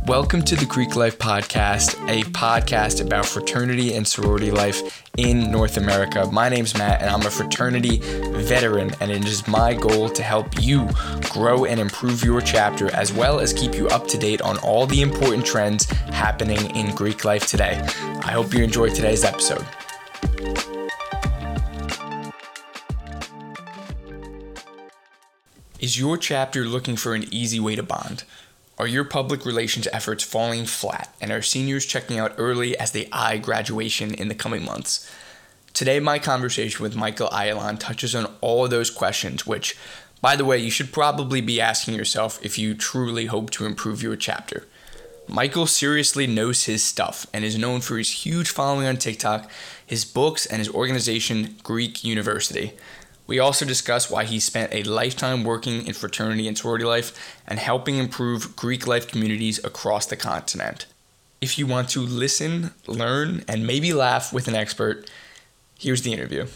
Welcome to the Greek Life Podcast, a podcast about fraternity and sorority life in North America. My name's Matt, and I'm a fraternity veteran, and it is my goal to help you grow and improve your chapter, as well as keep you up to date on all the important trends happening in Greek life today. I hope you enjoyed today's episode. Is your chapter looking for an easy way to bond? Are your public relations efforts falling flat, and are seniors checking out early as they eye graduation in the coming months? Today, my conversation with Michael Ayalon touches on all of those questions, which, by the way, you should probably be asking yourself if you truly hope to improve your chapter. Michael seriously knows his stuff and is known for his huge following on TikTok, his books, and his organization, Greek University. We also discuss why he spent a lifetime working in fraternity and sorority life and helping improve Greek life communities across the continent. If you want to listen, learn, and maybe laugh with an expert, here's the interview.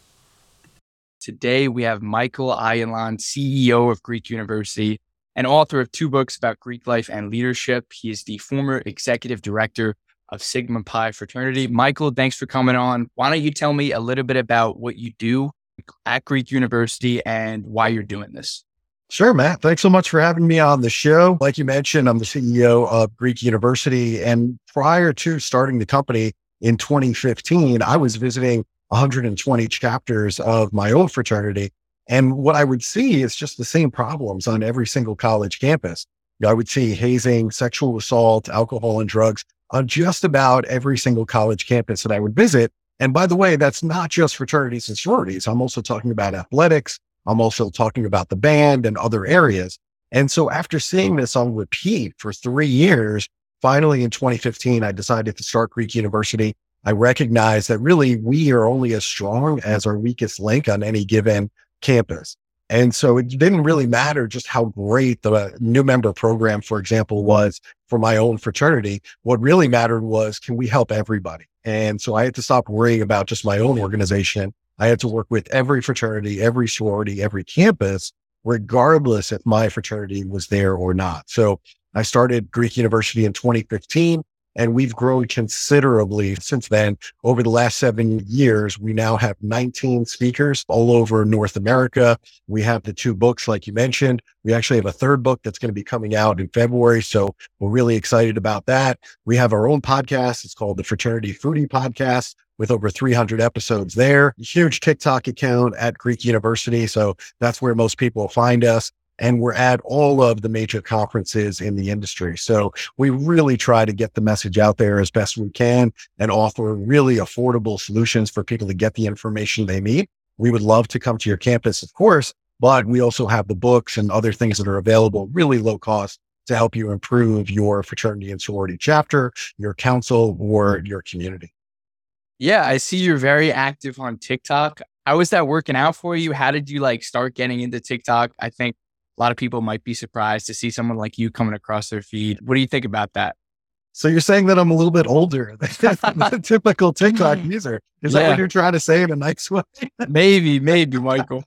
Today we have Michael Ayalon, CEO of Greek University and author of 2 books about Greek life and leadership. He is the former executive director of Sigma Pi Fraternity. Michael, thanks for coming on. Why don't you tell me a little bit about what you do at Greek University and why you're doing this? Sure, Matt. Thanks so much for having me on the show. Like you mentioned, I'm the CEO of Greek University. And prior to starting the company in 2015, I was visiting 120 chapters of my own fraternity. And what I would see is just the same problems on every single college campus. I would see hazing, sexual assault, alcohol, and drugs on just about every single college campus that I would visit. And by the way, that's not just fraternities and sororities. I'm also talking about athletics. I'm also talking about the band and other areas. And so after seeing this on repeat for 3 years, finally in 2015, I decided to start Greek University. I recognized that really we are only as strong as our weakest link on any given campus. And so it didn't really matter just how great the new member program, for example, was for my own fraternity. What really mattered was, can we help everybody? And so I had to stop worrying about just my own organization. I had to work with every fraternity, every sorority, every campus, regardless if my fraternity was there or not. So I started Greek University in 2015, and we've grown considerably since then. Over the last 7 years, we now have 19 speakers all over North America. We have the 2 books, like you mentioned. We actually have a 3rd book that's going to be coming out in February. So we're really excited about that. We have our own podcast. It's called the Fraternity Foodie Podcast, with over 300 episodes there. Huge TikTok account at Greek University. So that's where most people find us. And we're at all of the major conferences in the industry. So we really try to get the message out there as best we can and offer really affordable solutions for people to get the information they need. We would love to come to your campus, of course, but we also have the books and other things that are available, really low cost, to help you improve your fraternity and sorority chapter, your council, or your community. Yeah, I see you're very active on TikTok. How is that working out for you? How did you start getting into TikTok? I think a lot of people might be surprised to see someone like you coming across their feed. What do you think about that? So you're saying that I'm a little bit older than the typical TikTok user. Is that what you're trying to say in a nice way? Maybe, Michael.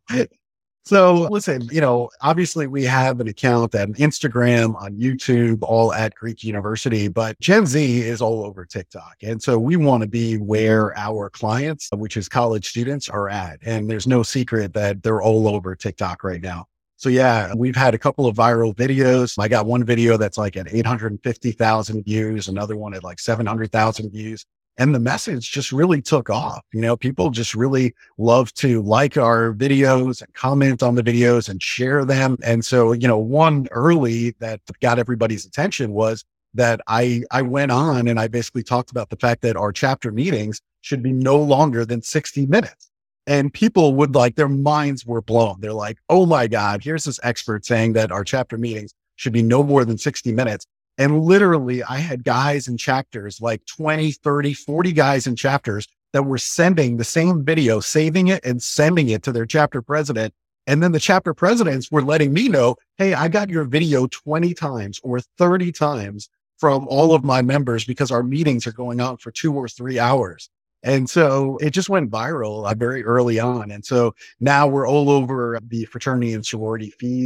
So listen, obviously we have an account on Instagram, on YouTube, all at Greek University, but Gen Z is all over TikTok. And so we want to be where our clients, which is college students, are at. And there's no secret that they're all over TikTok right now. So yeah, we've had a couple of viral videos. I got one video that's at 850,000 views, another one at 700,000 views. And the message just really took off. People just really love to like our videos and comment on the videos and share them. And so, one early that got everybody's attention was that I went on and I basically talked about the fact that our chapter meetings should be no longer than 60 minutes. And people would their minds were blown. They're like, oh my God, here's this expert saying that our chapter meetings should be no more than 60 minutes. And literally I had guys in chapters, 20, 30, 40 guys in chapters that were sending the same video, saving it and sending it to their chapter president. And then the chapter presidents were letting me know, hey, I got your video 20 times or 30 times from all of my members because our meetings are going on for 2 or 3 hours. And so it just went viral very early on. And so now we're all over the fraternity and sorority feeds.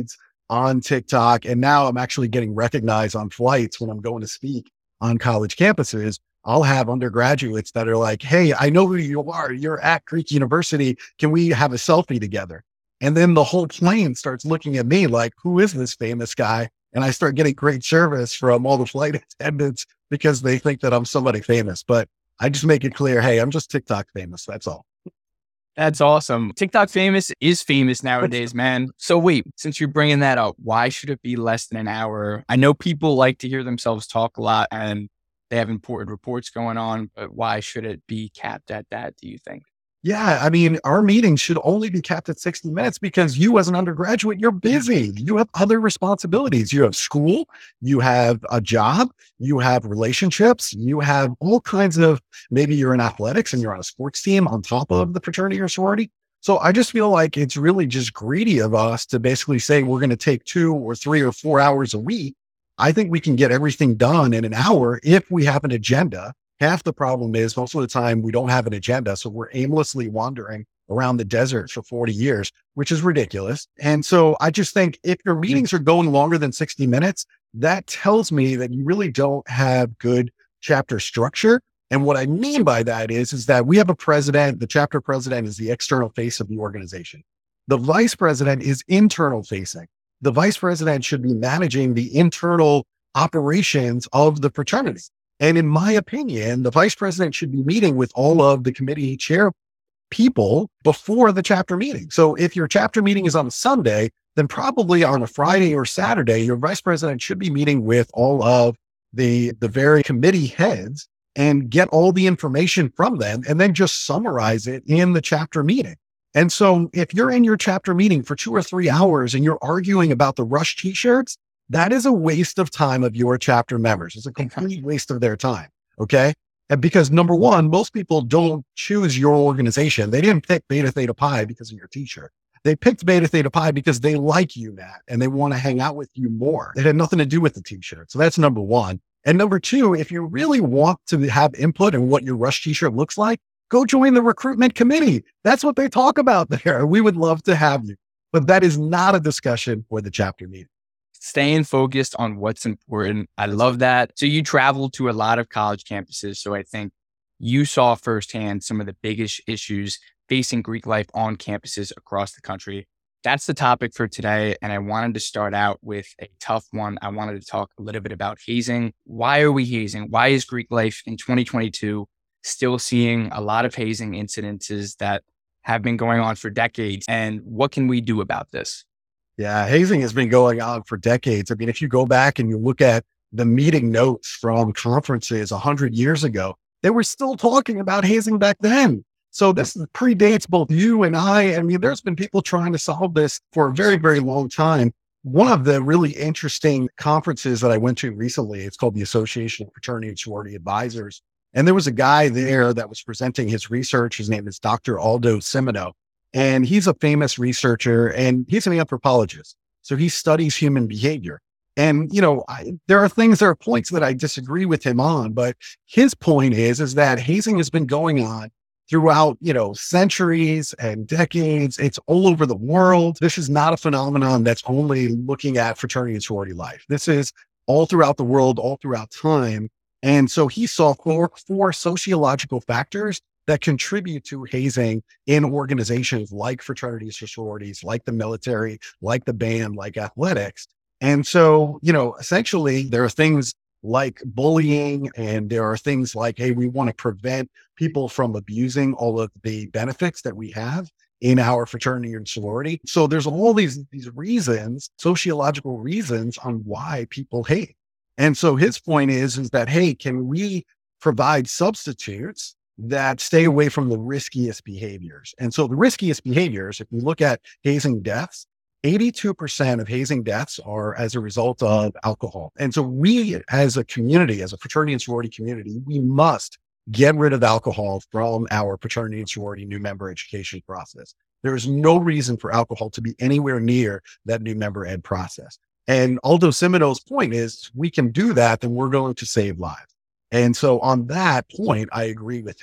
on TikTok. And now I'm actually getting recognized on flights when I'm going to speak on college campuses. I'll have undergraduates that are like, hey, I know who you are. You're at Greek University. Can we have a selfie together? And then the whole plane starts looking at me like, who is this famous guy? And I start getting great service from all the flight attendants because they think that I'm somebody famous. But I just make it clear, hey, I'm just TikTok famous. That's all. That's awesome. TikTok famous is famous nowadays, man. So wait, since you're bringing that up, why should it be less than an hour? I know people like to hear themselves talk a lot and they have important reports going on, but why should it be capped at that, do you think? Yeah, I mean, our meetings should only be kept at 60 minutes because you, as an undergraduate, you're busy. You have other responsibilities. You have school, you have a job, you have relationships, you have all kinds of, maybe you're in athletics and you're on a sports team on top of the fraternity or sorority. So I just feel like it's really just greedy of us to basically say we're going to take 2 or 3 or 4 hours a week. I think we can get everything done in an hour if we have an agenda. Half the problem is most of the time we don't have an agenda. So we're aimlessly wandering around the desert for 40 years, which is ridiculous. And so I just think if your meetings are going longer than 60 minutes, that tells me that you really don't have good chapter structure. And what I mean by that is that we have a president. The chapter president is the external face of the organization. The vice president is internal facing. The vice president should be managing the internal operations of the fraternity. And in my opinion, the vice president should be meeting with all of the committee chair people before the chapter meeting. So if your chapter meeting is on a Sunday, then probably on a Friday or Saturday, your vice president should be meeting with all of the very committee heads and get all the information from them and then just summarize it in the chapter meeting. And so if you're in your chapter meeting for 2 or 3 hours and you're arguing about the Rush t-shirts, that is a waste of time of your chapter members. It's a complete waste of their time. Okay. And because number one, most people don't choose your organization. They didn't pick Beta Theta Pi because of your t-shirt. They picked Beta Theta Pi because they like you, Matt, and they want to hang out with you more. It had nothing to do with the t-shirt. So that's number one. And number two, if you really want to have input in what your Rush t-shirt looks like, go join the recruitment committee. That's what they talk about there. We would love to have you, but that is not a discussion for the chapter meeting. Staying focused on what's important. I love that. So you traveled to a lot of college campuses. So I think you saw firsthand some of the biggest issues facing Greek life on campuses across the country. That's the topic for today. And I wanted to start out with a tough one. I wanted to talk a little bit about hazing. Why are we hazing? Why is Greek life in 2022 still seeing a lot of hazing incidences that have been going on for decades? And what can we do about this? Yeah, hazing has been going on for decades. I mean, if you go back and you look at the meeting notes from conferences 100 years ago, they were still talking about hazing back then. So this predates both you and I. I mean, there's been people trying to solve this for a very, very long time. One of the really interesting conferences that I went to recently, it's called the Association of Fraternity and Sorority Advisors. And there was a guy there that was presenting his research. His name is Dr. Aldo Simino. And he's a famous researcher and he's an anthropologist. So he studies human behavior. And, there are points that I disagree with him on, but his point is that hazing has been going on throughout, centuries and decades. It's all over the world. This is not a phenomenon that's only looking at fraternity and sorority life. This is all throughout the world, all throughout time. And so he saw four sociological factors that contribute to hazing in organizations like fraternities or sororities, like the military, like the band, like athletics. And so, essentially there are things like bullying and there are things like, hey, we want to prevent people from abusing all of the benefits that we have in our fraternity and sorority. So there's all these reasons, sociological reasons on why people hate. And so his point is that, hey, can we provide substitutes that stay away from the riskiest behaviors? And so the riskiest behaviors, if you look at hazing deaths, 82% of hazing deaths are as a result of alcohol. And so we as a community, as a fraternity and sorority community, we must get rid of alcohol from our fraternity and sorority new member education process. There is no reason for alcohol to be anywhere near that new member ed process. And Aldo Simino's point is we can do that, then we're going to save lives. And so on that point, I agree with him.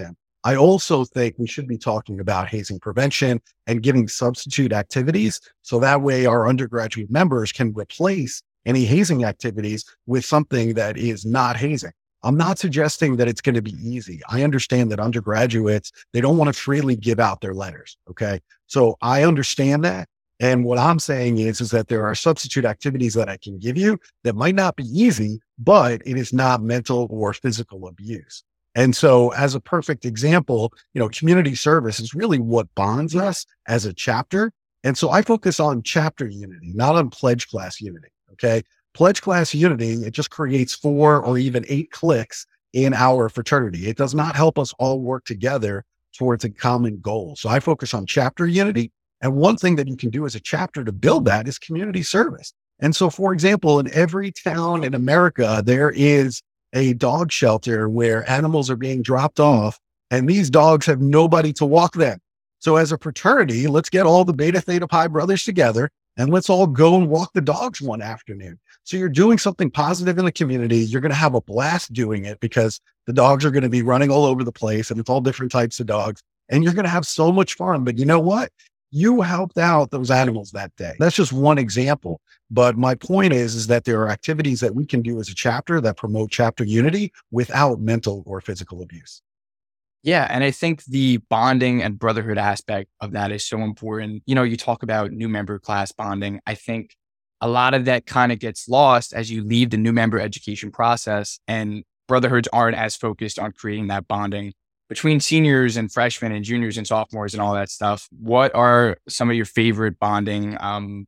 I also think we should be talking about hazing prevention and giving substitute activities. So that way our undergraduate members can replace any hazing activities with something that is not hazing. I'm not suggesting that it's going to be easy. I understand that undergraduates, they don't want to freely give out their letters. Okay. So I understand that. And what I'm saying is that there are substitute activities that I can give you that might not be easy, but it is not mental or physical abuse. And so as a perfect example, community service is really what bonds us as a chapter. And so I focus on chapter unity, not on pledge class unity. Okay. Pledge class unity, it just creates 4 or even 8 cliques in our fraternity. It does not help us all work together towards a common goal. So I focus on chapter unity. And one thing that you can do as a chapter to build that is community service. And so, for example, in every town in America, there is a dog shelter where animals are being dropped off and these dogs have nobody to walk them. So as a fraternity, let's get all the Beta Theta Pi brothers together and let's all go and walk the dogs one afternoon. So you're doing something positive in the community. You're going to have a blast doing it because the dogs are going to be running all over the place and it's all different types of dogs. And you're going to have so much fun. But you know what? You helped out those animals that day. That's just one example. But my point is that there are activities that we can do as a chapter that promote chapter unity without mental or physical abuse. Yeah. And I think the bonding and brotherhood aspect of that is so important. You talk about new member class bonding. I think a lot of that kind of gets lost as you leave the new member education process, and brotherhoods aren't as focused on creating that bonding between seniors and freshmen and juniors and sophomores and all that stuff. What are some of your favorite bonding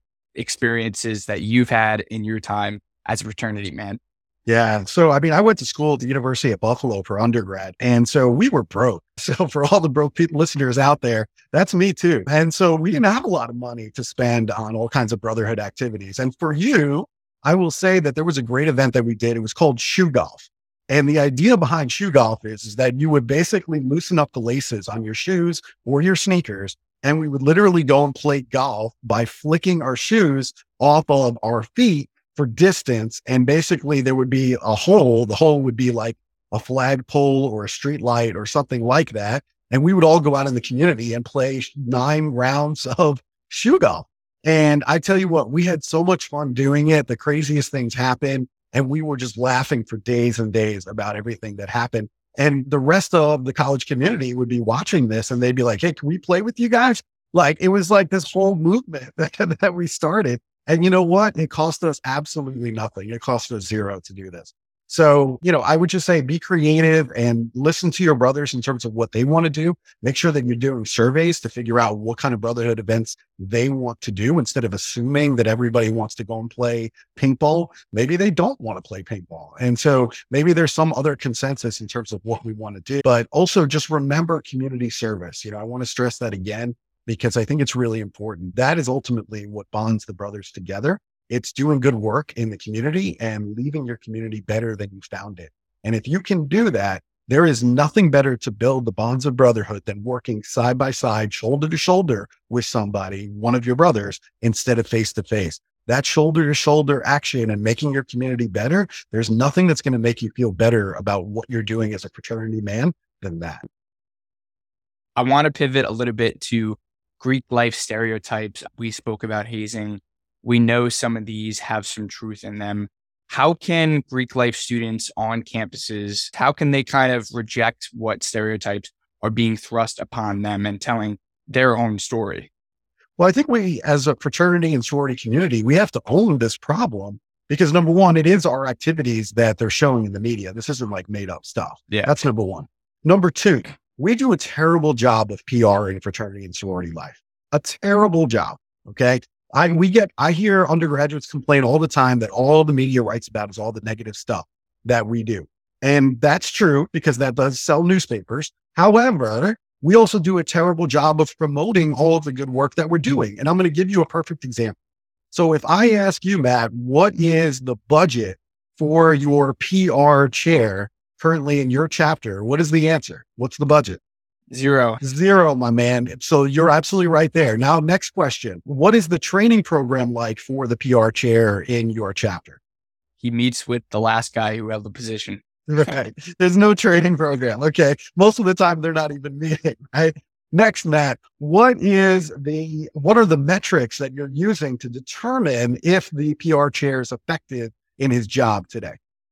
experiences that you've had in your time as a fraternity man? Yeah. So, I went to school at the University of Buffalo for undergrad. And so we were broke. So for all the broke people, listeners out there, that's me too. And so we didn't have a lot of money to spend on all kinds of brotherhood activities. And for you, I will say that there was a great event that we did. It was called Shoe Golf. And the idea behind shoe golf is that you would basically loosen up the laces on your shoes or your sneakers. And we would literally go and play golf by flicking our shoes off of our feet for distance. And basically there would be a hole. The hole would be like a flagpole or a street light or something like that. And we would all go out in the community and play 9 rounds of shoe golf. And I tell you what, we had so much fun doing it. The craziest things happened. And we were just laughing for days and days about everything that happened. And the rest of the college community would be watching this and they'd be like, hey, can we play with you guys? Like, it was like this whole movement that we started. And you know what? It cost us absolutely nothing. It cost us $0 to do this. So, I would just say be creative and listen to your brothers in terms of what they want to do. Make sure that you're doing surveys to figure out what kind of brotherhood events they want to do instead of assuming that everybody wants to go and play paintball. Maybe they don't want to play paintball. And so maybe there's some other consensus in terms of what we want to do, but also just remember community service. I want to stress that again, because I think it's really important. That is ultimately what bonds the brothers together. It's doing good work in the community and leaving your community better than you found it. And if you can do that, there is nothing better to build the bonds of brotherhood than working side by side, shoulder to shoulder with somebody, one of your brothers, instead of face to face. That shoulder to shoulder action and making your community better, there's nothing that's going to make you feel better about what you're doing as a fraternity man than that. I want to pivot a little bit to Greek life stereotypes. We spoke about hazing. We know some of these have some truth in them. How can Greek life students on campuses, how can they kind of reject what stereotypes are being thrust upon them and telling their own story? Well, I think we, as a fraternity and sorority community, we have to own this problem because number one, it is our activities that they're showing in the media. This isn't like made up stuff. Yeah. That's number one. Number two, we do a terrible job of PR in fraternity and sorority life. A terrible job. Okay. I hear undergraduates complain all the time that all the media writes about is all the negative stuff that we do. And that's true because that does sell newspapers. However, we also do a terrible job of promoting all of the good work that we're doing. And I'm going to give you a perfect example. So if I ask you, Matt, what is the budget for your PR chair currently in your chapter? What is the answer? What's the budget? Zero, my man. So you're absolutely right there. Now, next question. What is the training program like for the PR chair in your chapter? He meets with the last guy who held the position. Right. There's no training program. Okay. Most of the time they're not even meeting, right? Next, Matt, what are the metrics that you're using to determine if the PR chair is effective in his job today?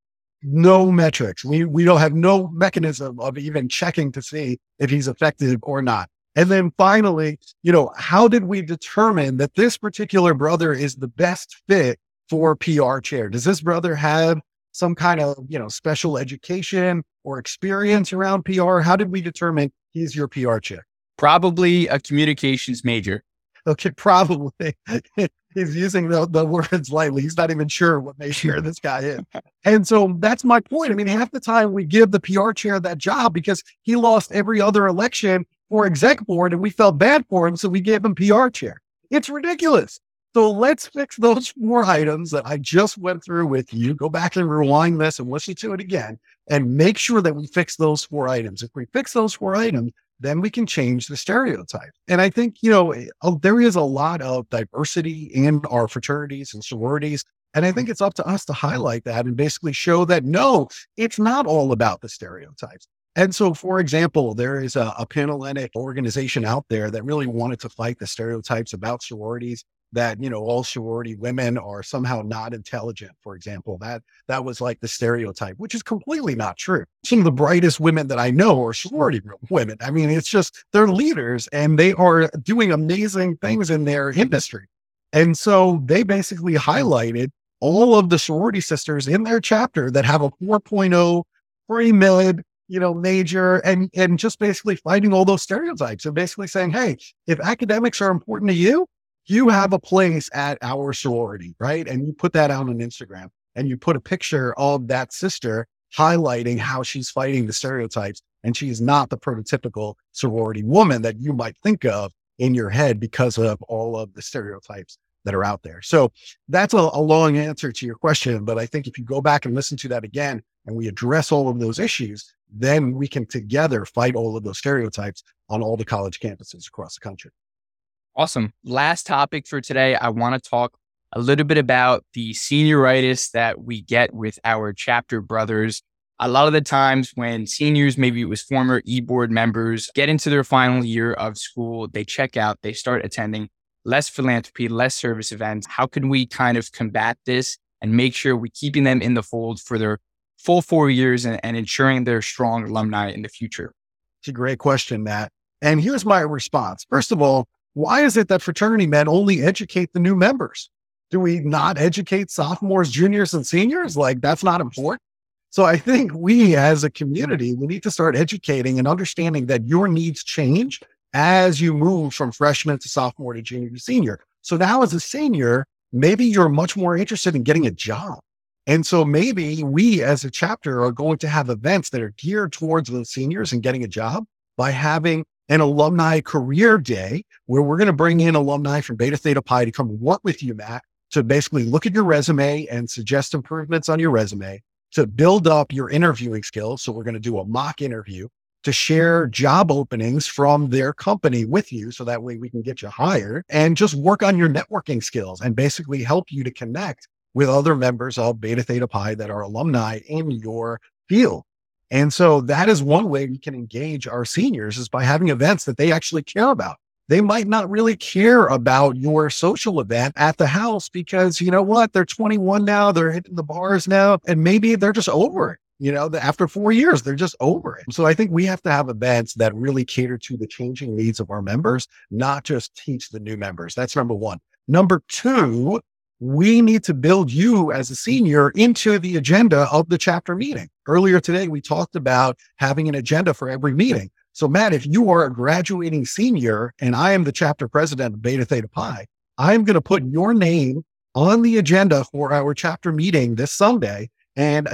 No metrics. We don't have no mechanism of even checking to see if he's effective or not. And then finally, how did we determine that this particular brother is the best fit for PR chair? Does this brother have some kind of, special education or experience around PR? How did we determine he's your PR chair? Probably a communications major. Okay, probably. He's using the words lightly. He's not even sure what major this guy is. And so that's my point. I mean, half the time we give the PR chair that job because he lost every other election for exec board and we felt bad for him. So we gave him PR chair. It's ridiculous. So let's fix those 4 items that I just went through with you. Go back and rewind this and listen to it again and make sure that we fix those 4 items. If we fix those 4 items, then we can change the stereotype. And I think, there is a lot of diversity in our fraternities and sororities. And I think it's up to us to highlight that and basically show that, no, it's not all about the stereotypes. And so, for example, there is a Panhellenic organization out there that really wanted to fight the stereotypes about sororities, that, all sorority women are somehow not intelligent, for example. That was like the stereotype, which is completely not true. Some of the brightest women that I know are sorority women. I mean, it's just, they're leaders and they are doing amazing things in their industry. And so they basically highlighted all of the sorority sisters in their chapter that have a 4.0 pre-med, major, and just basically fighting all those stereotypes and basically saying, hey, if academics are important to you, you have a place at our sorority, right? And you put that out on Instagram and you put a picture of that sister highlighting how she's fighting the stereotypes. And she's not the prototypical sorority woman that you might think of in your head because of all of the stereotypes that are out there. So that's a long answer to your question. But I think if you go back and listen to that again, and we address all of those issues, then we can together fight all of those stereotypes on all the college campuses across the country. Awesome. Last topic for today. I want to talk a little bit about the senioritis that we get with our chapter brothers. A lot of the times when seniors, maybe it was former e-board members, get into their final year of school, they check out, they start attending less philanthropy, less service events. How can we kind of combat this and make sure we're keeping them in the fold for their full 4 years and ensuring they're strong alumni in the future? It's a great question, Matt. And here's my response. First of all, why is it that fraternity men only educate the new members? Do we not educate sophomores, juniors, and seniors? Like, that's not important. So I think we as a community, we need to start educating and understanding that your needs change as you move from freshman to sophomore to junior to senior. So now as a senior, maybe you're much more interested in getting a job. And so maybe we as a chapter are going to have events that are geared towards those seniors and getting a job by having an alumni career day where we're going to bring in alumni from Beta Theta Pi to come work with you, Matt, to basically look at your resume and suggest improvements on your resume, to build up your interviewing skills. So we're going to do a mock interview, to share job openings from their company with you. So that way we can get you hired and just work on your networking skills and basically help you to connect with other members of Beta Theta Pi that are alumni in your field. And so that is one way we can engage our seniors, is by having events that they actually care about. They might not really care about your social event at the house because, you know what, they're 21 now, they're hitting the bars now, and maybe they're just over it. After 4 years, they're just over it. So I think we have to have events that really cater to the changing needs of our members, not just teach the new members. That's number one. Number two, we need to build you as a senior into the agenda of the chapter meeting. Earlier today, we talked about having an agenda for every meeting. So Matt, if you are a graduating senior and I am the chapter president of Beta Theta Pi, I'm going to put your name on the agenda for our chapter meeting this Sunday. And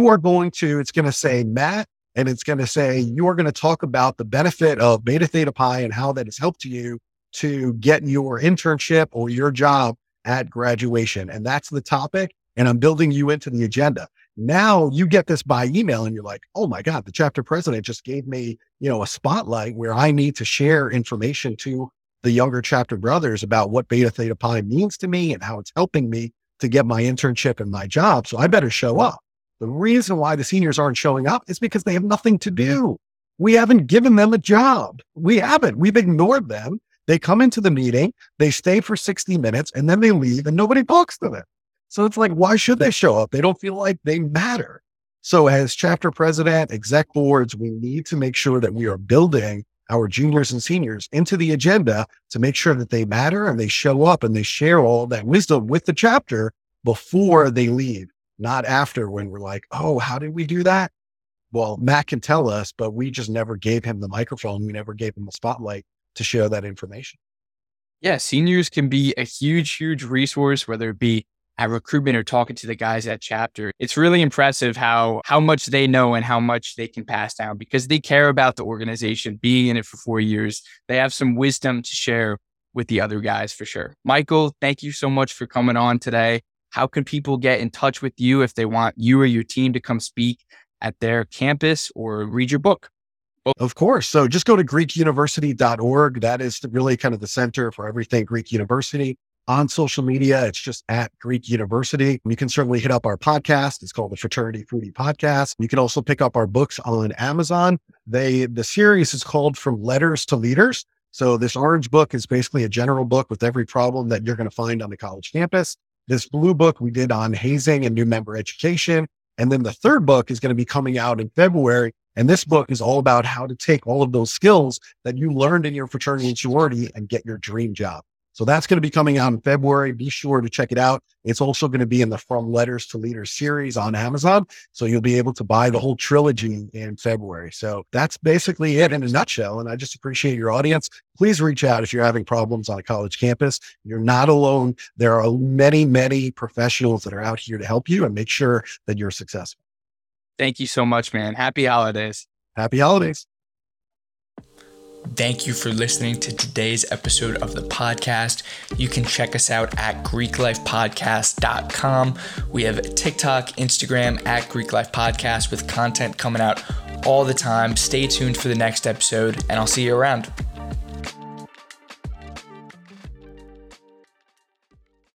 it's going to say Matt, and it's going to say, you are going to talk about the benefit of Beta Theta Pi and how that has helped you to get your internship or your job at graduation. And that's the topic. And I'm building you into the agenda. Now you get this by email and you're like, oh my God, the chapter president just gave me, a spotlight where I need to share information to the younger chapter brothers about what Beta Theta Pi means to me and how it's helping me to get my internship and my job. So I better show up. The reason why the seniors aren't showing up is because they have nothing to do. We haven't given them a job. We haven't. We've ignored them. They come into the meeting, they stay for 60 minutes, and then they leave and nobody talks to them. So it's like, why should they show up? They don't feel like they matter. So as chapter president, exec boards, we need to make sure that we are building our juniors and seniors into the agenda to make sure that they matter and they show up and they share all that wisdom with the chapter before they leave, not after, when we're like, oh, how did we do that? Well, Matt can tell us, but we just never gave him the microphone. We never gave him the spotlight to share that information. Yeah, seniors can be a huge, huge resource, whether it be at recruitment or talking to the guys at chapter. It's really impressive how much they know and how much they can pass down because they care about the organization, being in it for 4 years. They have some wisdom to share with the other guys for sure. Michael, thank you so much for coming on today. How can people get in touch with you if they want you or your team to come speak at their campus or read your book? Of course. So just go to GreekUniversity.org. That is really kind of the center for everything Greek University. On social media, it's just at Greek University. You can certainly hit up our podcast. It's called the Fraternity Foodie Podcast. You can also pick up our books on Amazon. The series is called From Letters to Leaders. So this orange book is basically a general book with every problem that you're going to find on the college campus. This blue book we did on hazing and new member education. And then the third book is going to be coming out in February. And this book is all about how to take all of those skills that you learned in your fraternity and sorority and get your dream job. So that's going to be coming out in February. Be sure to check it out. It's also going to be in the From Letters to Leaders series on Amazon. So you'll be able to buy the whole trilogy in February. So that's basically it in a nutshell. And I just appreciate your audience. Please reach out if you're having problems on a college campus. You're not alone. There are many, many professionals that are out here to help you and make sure that you're successful. Thank you so much, man. Happy holidays. Happy holidays. Thank you for listening to today's episode of the podcast. You can check us out at GreekLifePodcast.com. We have TikTok, Instagram at Greek Life Podcast with content coming out all the time. Stay tuned for the next episode, and I'll see you around.